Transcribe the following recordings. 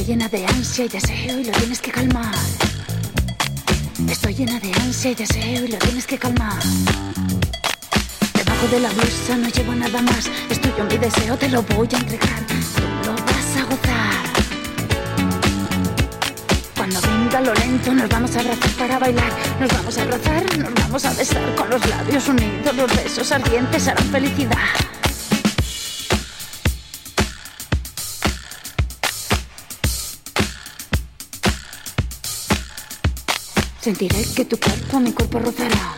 Estoy llena de ansia y deseo y lo tienes que calmar. Estoy llena de ansia y deseo y lo tienes que calmar. Debajo de la blusa no llevo nada más. Es tuyo mi deseo, te lo voy a entregar. Tú lo vas a gozar. Cuando venga lo lento nos vamos a abrazar para bailar. Nos vamos a abrazar, nos vamos a besar. Con los labios unidos, los besos ardientes harán felicidad. Sentiré que tu cuerpo mi cuerpo rozará.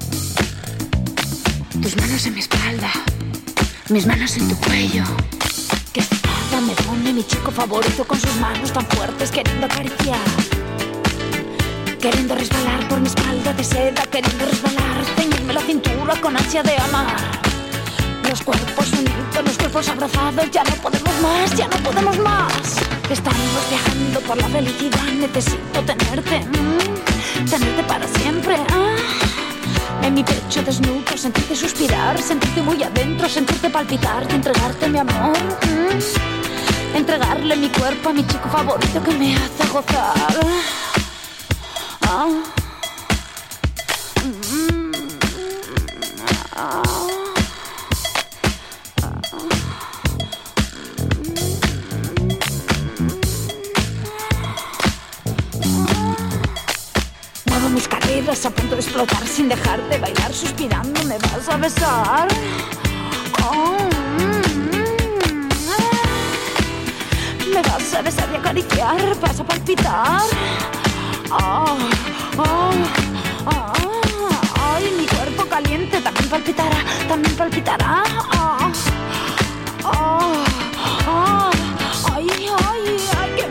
Tus manos en mi espalda, mis manos en tu cuello. Que excitada me pone mi chico favorito con sus manos tan fuertes queriendo acariciar. Queriendo resbalar por mi espalda de seda, queriendo resbalar, ceñirme la cintura con ansia de amar. Los cuerpos unidos, los cuerpos abrazados, ya no podemos más, ya no podemos más. Estamos viajando por la felicidad, necesito tenerte, tenerte para siempre. En mi pecho desnudo, sentirte suspirar, sentirte muy adentro, sentirte palpitar y entregarte mi amor. Entregarle mi cuerpo a mi chico favorito que me hace gozar. Muevo mis caderas a punto de explotar sin dejar de bailar, suspirando me vas a besar. Me vas a besar y acariciar, vas a palpitar. Ay, mi cuerpo caliente también palpitará, también palpitará.